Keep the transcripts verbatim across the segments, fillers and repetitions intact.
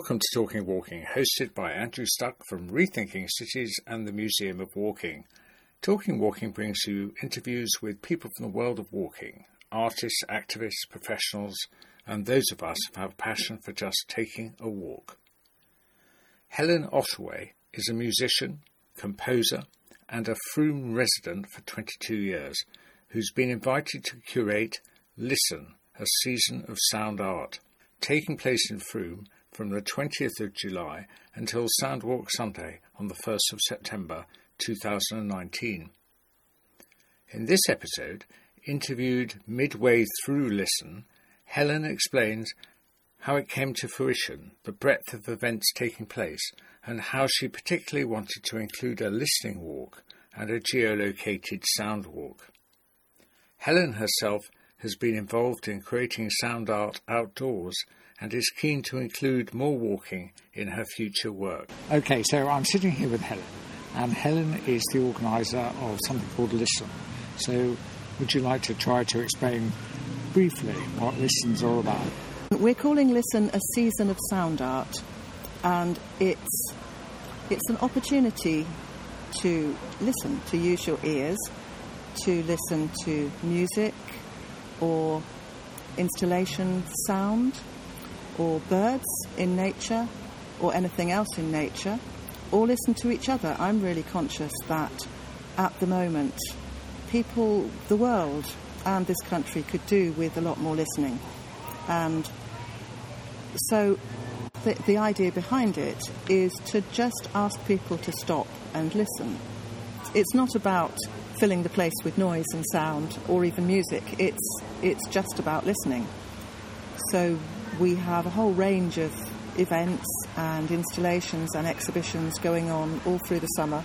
Welcome to Talking Walking, hosted by Andrew Stuck from Rethinking Cities and the Museum of Walking. Talking Walking brings you interviews with people from the world of walking, artists, activists, professionals, and those of us who have a passion for just taking a walk. Helen Ottaway is a musician, composer, and a Frome resident for twenty-two years, who's been invited to curate Listen, a season of sound art, taking place in Frome from the twentieth of July until Soundwalk Sunday on the first of September two thousand nineteen. In this episode, interviewed midway through Listen, Helen explains how it came to fruition, the breadth of events taking place, and how she particularly wanted to include a listening walk and a geolocated sound walk. Helen herself has been involved in creating sound art outdoors and is keen to include more walking in her future work. Okay, so I'm sitting here with Helen, and Helen is the organiser of something called Listen. So would you like to try to explain briefly what Listen's all about? We're calling Listen a season of sound art, and it's it's an opportunity to listen, to use your ears, to listen to music or installation sound, or birds in nature, or anything else in nature, or listen to each other. I'm really conscious that at the moment, people, the world and this country could do with a lot more listening. And so the, the idea behind it is to just ask people to stop and listen. It's not about filling the place with noise and sound or even music. It's it's just about listening. So we have a whole range of events and installations and exhibitions going on all through the summer.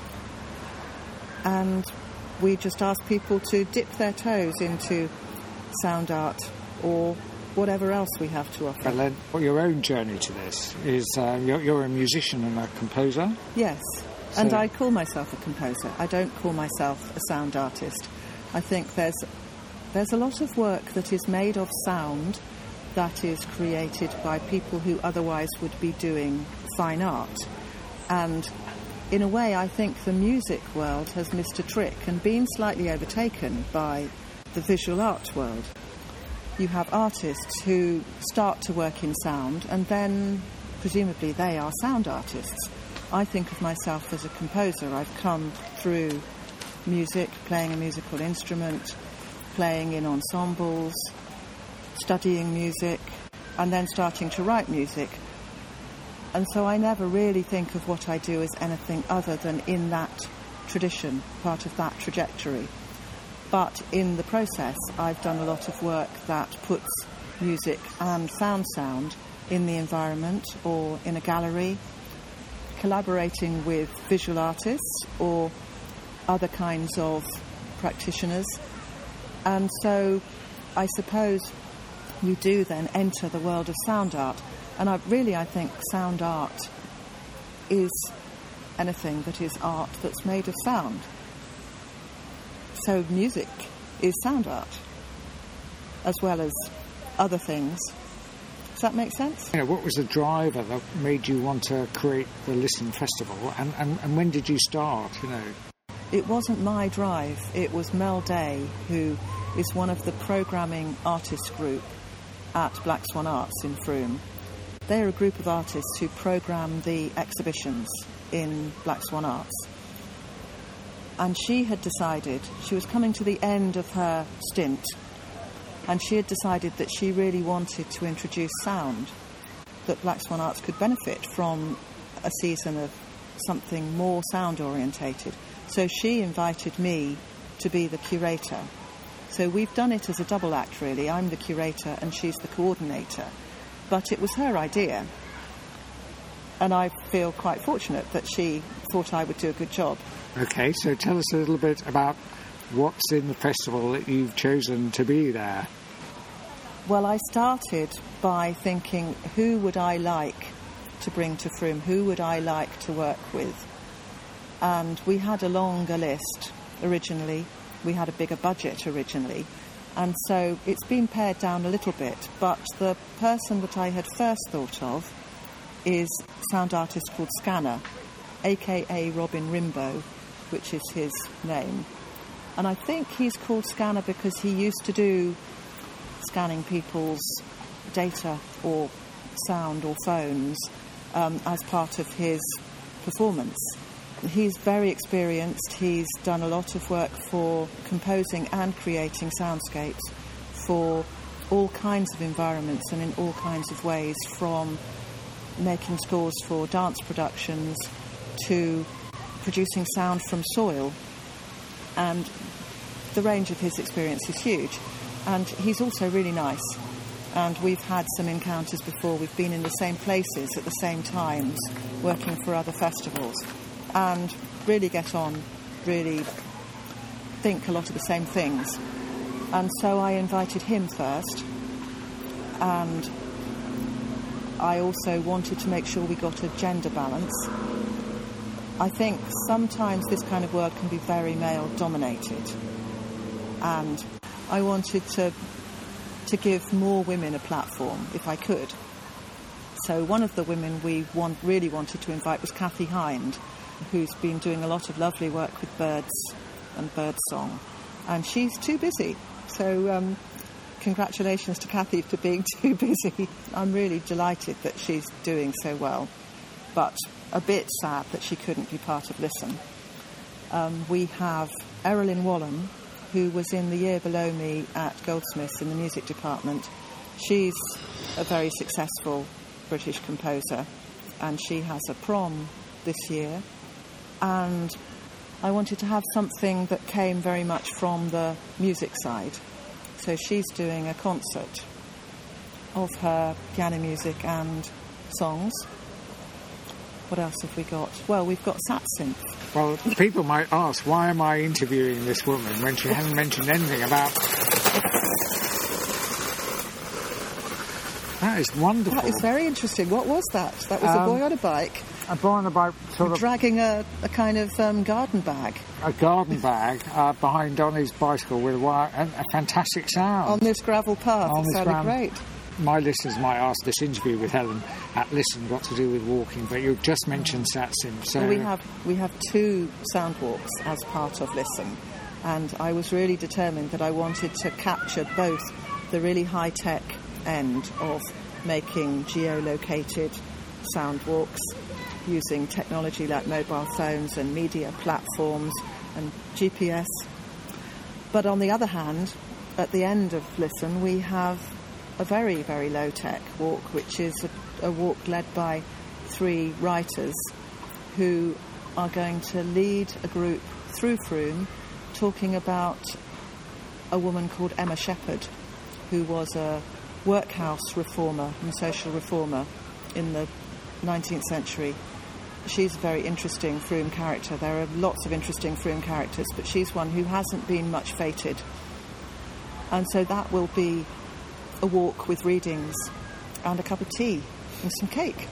And we just ask people to dip their toes into sound art or whatever else we have to offer. Helen, well, your own journey to this is uh, you're, you're a musician and a composer? Yes, so... and I call myself a composer. I don't call myself a sound artist. I think there's there's a lot of work that is made of sound that is created by people who otherwise would be doing fine art. And in a way, I think the music world has missed a trick and been slightly overtaken by the visual art world. You have artists who start to work in sound, and then presumably they are sound artists. I think of myself as a composer. I've come through music, playing a musical instrument, playing in ensembles, studying music, and then starting to write music. And so I never really think of what I do as anything other than in that tradition, part of that trajectory. But in the process, I've done a lot of work that puts music and found sound in the environment or in a gallery, collaborating with visual artists or other kinds of practitioners. And so I suppose you do then enter the world of sound art. And I really, I think sound art is anything that is art that's made of sound. So music is sound art, as well as other things. Does that make sense? Yeah, what was the driver that made you want to create the Listen Festival? And, and, and when did you start, you know? It wasn't my drive. It was Mel Day, who is one of the programming artist group at Black Swan Arts in Frome. They're a group of artists who program the exhibitions in Black Swan Arts. And she had decided, she was coming to the end of her stint, and she had decided that she really wanted to introduce sound, that Black Swan Arts could benefit from a season of something more sound orientated. So she invited me to be the curator. So we've done it as a double act, really. I'm the curator and she's the coordinator. But it was her idea. And I feel quite fortunate that she thought I would do a good job. OK, so tell us a little bit about what's in the festival that you've chosen to be there. Well, I started by thinking, who would I like to bring to Frome? Who would I like to work with? And we had a longer list originally. We had a bigger budget originally. And so it's been pared down a little bit. But the person that I had first thought of is a sound artist called Scanner, a k a. Robin Rimbaud, which is his name. And I think he's called Scanner because he used to do scanning people's data or sound or phones um, as part of his performance. He's very experienced. He's done a lot of work for composing and creating soundscapes for all kinds of environments and in all kinds of ways, from making scores for dance productions to producing sound from soil. And the range of his experience is huge. And he's also really nice. And we've had some encounters before. We've been in the same places at the same times, working for other festivals, and really get on, really think a lot of the same things. And so I invited him first, and I also wanted to make sure we got a gender balance. I think sometimes this kind of world can be very male-dominated, and I wanted to to give more women a platform, if I could. So one of the women we want, really wanted to invite was Kathy Hind, who's been doing a lot of lovely work with birds and birdsong, and she's too busy. So um, congratulations to Kathy for being too busy. I'm really delighted that she's doing so well, but a bit sad that she couldn't be part of Listen. Um, we have Erilyn Wallen, who was in the year below me at Goldsmiths in the music department. She's a very successful British composer, and she has a prom this year. And I wanted to have something that came very much from the music side. So she's doing a concert of her piano music and songs. What else have we got? Well, we've got Satsynth. Well, people might ask, why am I interviewing this woman when she hasn't mentioned anything about... That is wonderful. That is very interesting. What was that? That was um, a boy on a bike. A boy on a bike, sort of... dragging a, a kind of um, garden bag. A garden bag uh, behind Donny's bicycle with a, wire, a, a fantastic sound. On this gravel path. On it this sounded gram- great. My listeners might ask this interview with Helen at Listen got to do with walking, but you've just mentioned Satsynth. So well, we have we have two sound walks as part of Listen, and I was really determined that I wanted to capture both the really high-tech end of making geolocated sound walks using technology like mobile phones and media platforms and G P S. But on the other hand, at the end of Listen, we have a very, very low-tech walk, which is a, a walk led by three writers who are going to lead a group through Frome talking about a woman called Emma Shepherd, who was a workhouse reformer and social reformer in the nineteenth century. She's a very interesting Frome character. There are lots of interesting Frome characters, but she's one who hasn't been much feted. And so that will be a walk with readings and a cup of tea and some cake.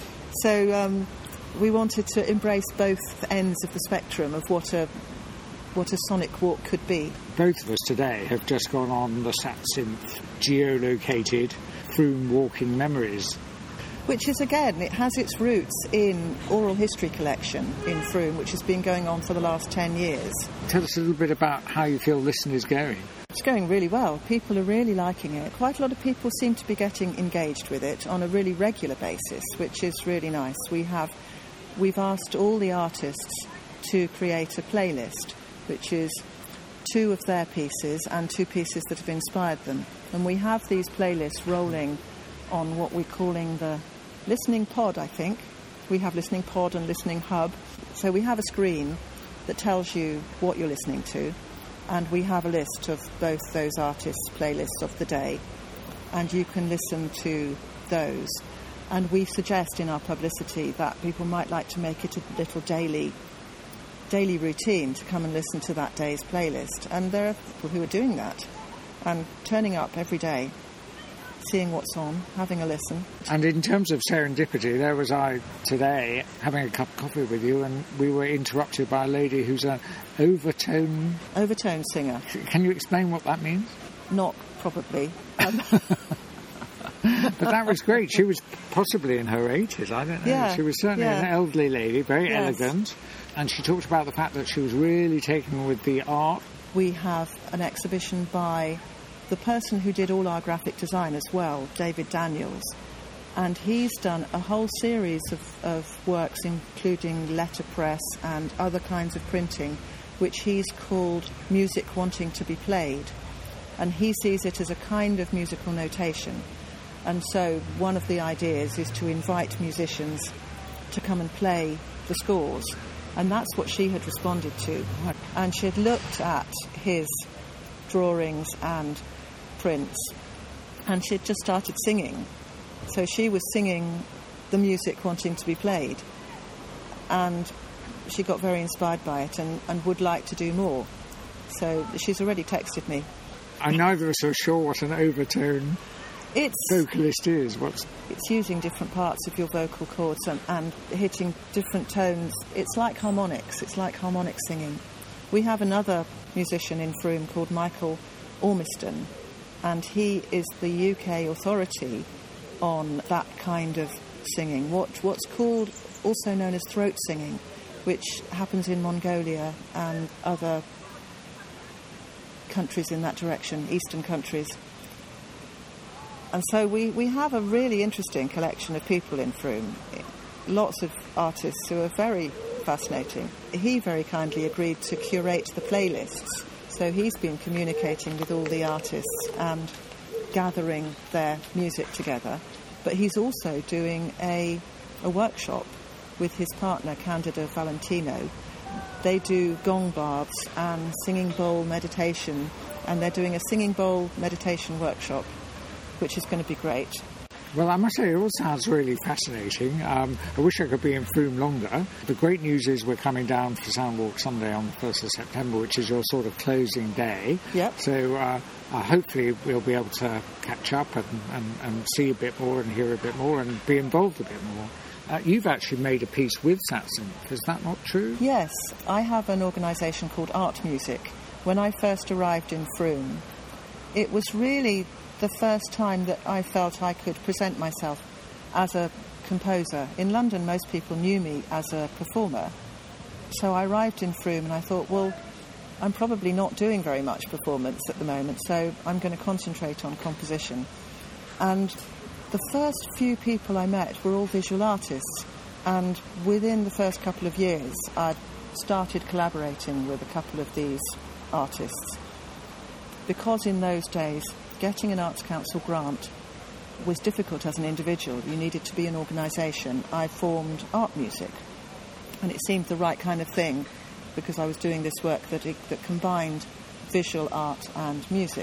So um, we wanted to embrace both ends of the spectrum of what a what a sonic walk could be. Both of us today have just gone on the Satsynth geolocated Frome walking memories. Which is, again, it has its roots in oral history collection in Frome, which has been going on for the last ten years. Tell us a little bit about how you feel Listen is going. It's going really well. People are really liking it. Quite a lot of people seem to be getting engaged with it on a really regular basis, which is really nice. We have, we've asked all the artists to create a playlist, which is two of their pieces and two pieces that have inspired them. And we have these playlists rolling on what we're calling the Listening Pod, I think. We have Listening Pod and Listening Hub. So we have a screen that tells you what you're listening to, and we have a list of both those artists' playlists of the day, and you can listen to those. And we suggest in our publicity that people might like to make it a little daily daily routine to come and listen to that day's playlist. And there are people who are doing that and turning up every day, seeing what's on, having a listen. And in terms of serendipity, there was I today having a cup of coffee with you, and we were interrupted by a lady who's an overtone... Overtone singer. Can you explain what that means? Not probably. Um, But that was great. She was possibly in her eighties, I don't know. Yeah, she was certainly yeah. an elderly lady, very Yes. elegant. And she talked about the fact that she was really taken with the art. We have an exhibition by the person who did all our graphic design as well, David Daniels. And he's done a whole series of, of works, including letterpress and other kinds of printing, which he's called music wanting to be played. And he sees it as a kind of musical notation. And so one of the ideas is to invite musicians to come and play the scores. And that's what she had responded to. And she had looked at his drawings and prints, and she had just started singing. So she was singing the music wanting to be played. And she got very inspired by it and, and would like to do more. So she's already texted me. I'm neither so sure what an overtone It's vocalist is. What's it's using different parts of your vocal cords and, and hitting different tones. It's like harmonics. It's like harmonic singing. We have another musician in Frome called Michael Ormiston, and he is the U K authority on that kind of singing, what what's called, also known as throat singing, which happens in Mongolia and other countries in that direction, eastern countries. And so we, we have a really interesting collection of people in Frome, lots of artists who are very fascinating. He very kindly agreed to curate the playlists, so he's been communicating with all the artists and gathering their music together. But he's also doing a, a workshop with his partner, Candida Valentino. They do gong barbs and singing bowl meditation, and they're doing a singing bowl meditation workshop, which is going to be great. Well, I must say, it all sounds really fascinating. Um, I wish I could be in Frome longer. The great news is we're coming down for Soundwalk Sunday on the first of September, which is your sort of closing day. Yep. So uh, uh, hopefully we'll be able to catch up and, and, and see a bit more and hear a bit more and be involved a bit more. Uh, you've actually made a piece with Satsynth, is that not true? Yes, I have an organisation called Art Music. When I first arrived in Frome, it was really the first time that I felt I could present myself as a composer. In London, most people knew me as a performer. So I arrived in Frome and I thought, well, I'm probably not doing very much performance at the moment, so I'm going to concentrate on composition. And the first few people I met were all visual artists, and within the first couple of years I'd started collaborating with a couple of these artists. Because in those days, getting an Arts Council grant was difficult as an individual. You needed to be an organisation. I formed Art Music, and it seemed the right kind of thing because I was doing this work that, it, that combined visual art and music.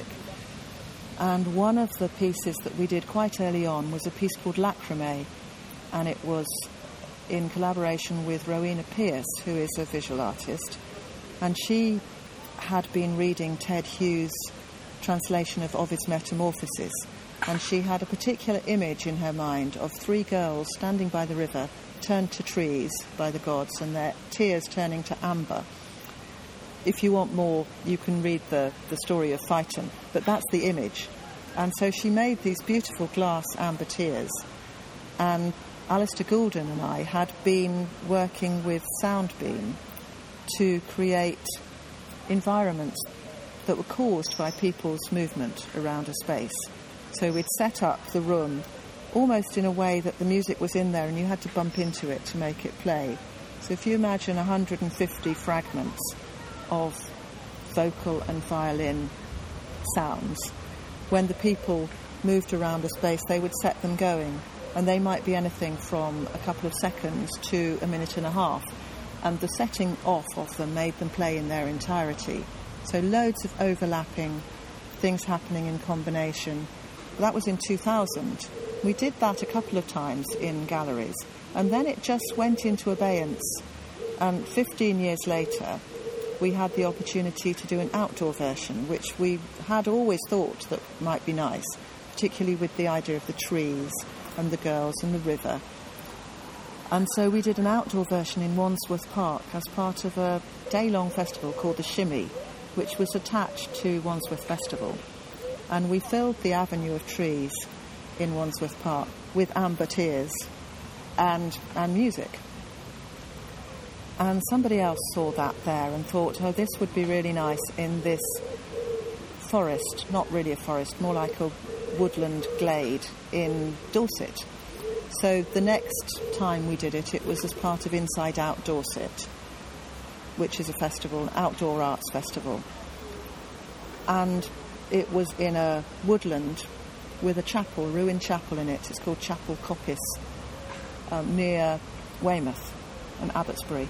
And one of the pieces that we did quite early on was a piece called Lacrimé, and it was in collaboration with Rowena Pierce, who is a visual artist, and she had been reading Ted Hughes' translation of Ovid's Metamorphoses, and she had a particular image in her mind of three girls standing by the river, turned to trees by the gods, and their tears turning to amber. If you want more, you can read the, the story of Phaeton, but that's the image. And so she made these beautiful glass amber tears, and Alistair Goulden and I had been working with Soundbeam to create environments that were caused by people's movement around a space. So we'd set up the room almost in a way that the music was in there and you had to bump into it to make it play. So if you imagine one hundred fifty fragments of vocal and violin sounds, when the people moved around a space, they would set them going, and they might be anything from a couple of seconds to a minute and a half, and the setting off of them made them play in their entirety. So loads of overlapping things happening in combination. That was in two thousand. We did that a couple of times in galleries, and then it just went into abeyance. And fifteen years later, we had the opportunity to do an outdoor version, which we had always thought that might be nice, particularly with the idea of the trees and the girls and the river. And so we did an outdoor version in Wandsworth Park as part of a day-long festival called the Shimmy, which was attached to Wandsworth Festival. And we filled the avenue of trees in Wandsworth Park with amber tears and and music. And somebody else saw that there and thought, oh, this would be really nice in this forest, not really a forest, more like a woodland glade in Dorset. So the next time we did it, it was as part of Inside Out Dorset, which is a festival, an outdoor arts festival. And it was in a woodland with a chapel, a ruined chapel in it. It's called Chapel Coppice, um, near Weymouth and Abbotsbury.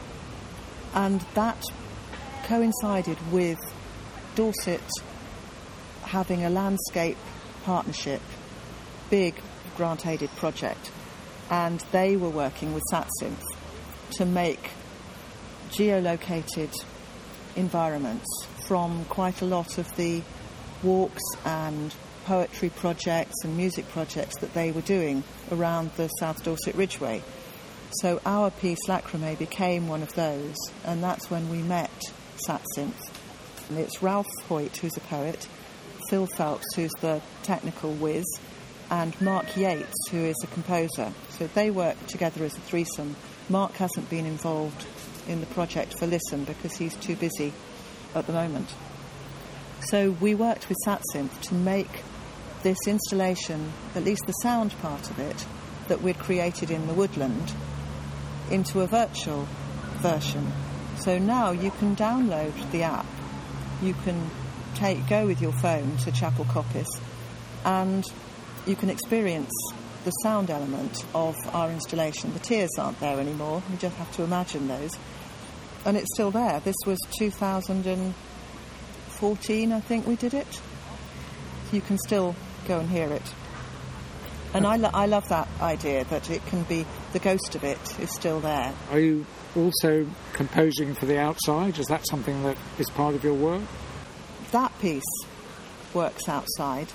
And that coincided with Dorset having a landscape partnership, big grant-aided project, and they were working with SatSynth to make geolocated environments from quite a lot of the walks and poetry projects and music projects that they were doing around the South Dorset Ridgeway. So our piece, Lacrimé, became one of those, and that's when we met SatSynth. And it's Ralph Hoyt, who's a poet, Phil Phelps, who's the technical whiz, and Mark Yates, who is a composer. So they work together as a threesome. Mark hasn't been involved in the project for Listen because he's too busy at the moment. So we worked with SatSynth to make this installation, at least the sound part of it, that we'd created in the woodland, into a virtual version. So now you can download the app, you can take go with your phone to Chapel Coppice, and you can experience the sound element of our installation. The tears aren't there anymore, you just have to imagine those. And it's still there. This was two thousand fourteen, I think we did it. You can still go and hear it. And I, lo- I love that idea, that it can be, the ghost of it is still there. Are you also composing for the outside? Is that something that is part of your work? That piece works outside.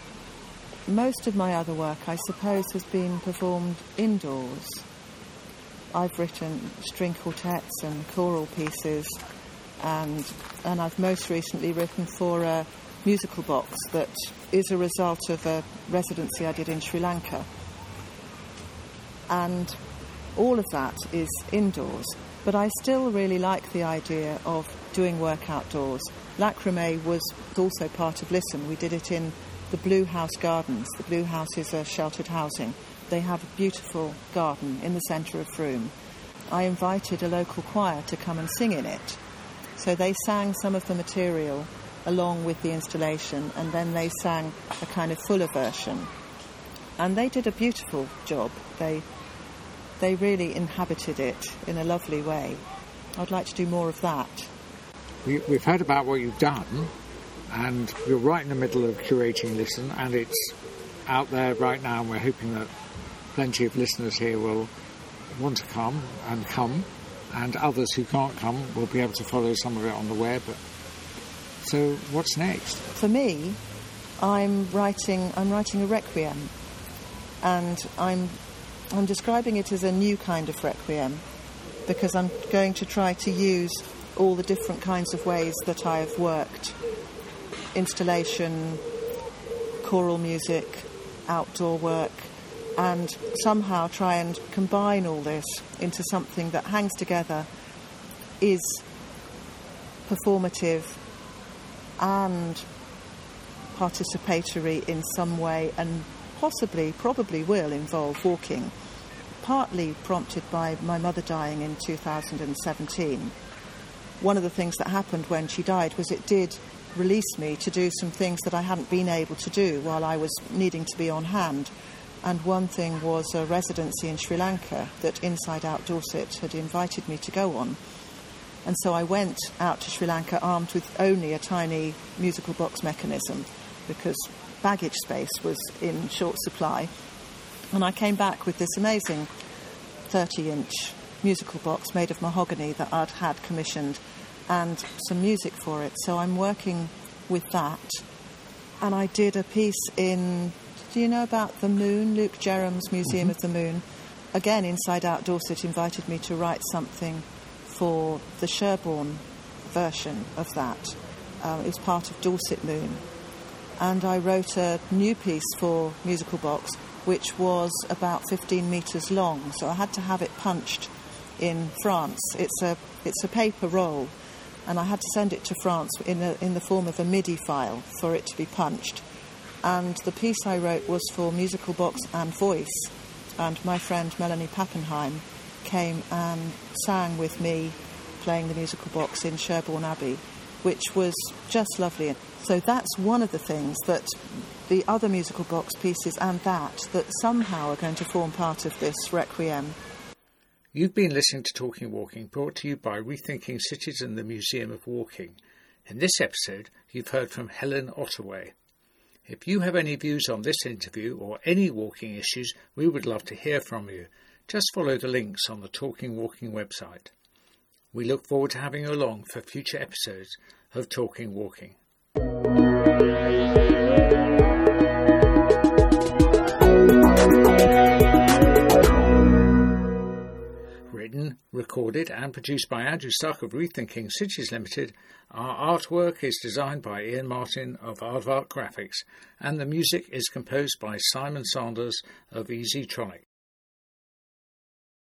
Most of my other work, I suppose, has been performed indoors. I've written string quartets and choral pieces, and and I've most recently written for a musical box that is a result of a residency I did in Sri Lanka. And all of that is indoors, but I still really like the idea of doing work outdoors. Lacrimé was also part of Listen. We did it in the Blue House Gardens. The Blue House is a sheltered housing. They have a beautiful garden in the centre of Frome. I invited a local choir to come and sing in it. So they sang some of the material along with the installation, and then they sang a kind of fuller version. And they did a beautiful job. They they really inhabited it in a lovely way. I'd like to do more of that. We, we've heard about what you've done, and you're right in the middle of curating Listen, and it's out there right now, and we're hoping that plenty of listeners here will want to come and come, and others who can't come will be able to follow some of it on the web. So what's next? For me, I'm writing I'm writing a requiem, and I'm I'm describing it as a new kind of requiem because I'm going to try to use all the different kinds of ways that I've worked: installation, choral music, outdoor work, and somehow try and combine all this into something that hangs together, is performative and participatory in some way, and possibly, probably will involve walking, partly prompted by my mother dying in two thousand seventeen. One of the things that happened when she died was it did release me to do some things that I hadn't been able to do while I was needing to be on hand. And one thing was a residency in Sri Lanka that Inside Out Dorset had invited me to go on. And so I went out to Sri Lanka armed with only a tiny musical box mechanism because baggage space was in short supply. And I came back with this amazing thirty-inch musical box made of mahogany that I'd had commissioned and some music for it. So I'm working with that. And I did a piece in... Do you know about the Moon, Luke Jerram's Museum mm-hmm. of the Moon? Again, Inside Out Dorset invited me to write something for the Sherborne version of that. Um, it was part of Dorset Moon. and I wrote a new piece for Musical Box, which was about fifteen metres long, so I had to have it punched in France. It's a it's a paper roll, and I had to send it to France in a, in the form of a MIDI file for it to be punched. And the piece I wrote was for Musical Box and Voice, and my friend Melanie Pappenheim came and sang with me playing the Musical Box in Sherborne Abbey, which was just lovely. So that's one of the things that the other Musical Box pieces and that, that somehow are going to form part of this Requiem. You've been listening to Talking Walking, brought to you by Rethinking Cities and the Museum of Walking. In this episode, you've heard from Helen Ottaway. If you have any views on this interview or any walking issues, we would love to hear from you. Just follow the links on the Talking Walking website. We look forward to having you along for future episodes of Talking Walking. Written, recorded and produced by Andrew Stuck of Rethinking Cities Limited, our artwork is designed by Ian Martin of Aardvark Graphics, and the music is composed by Simon Sanders of Easytronic.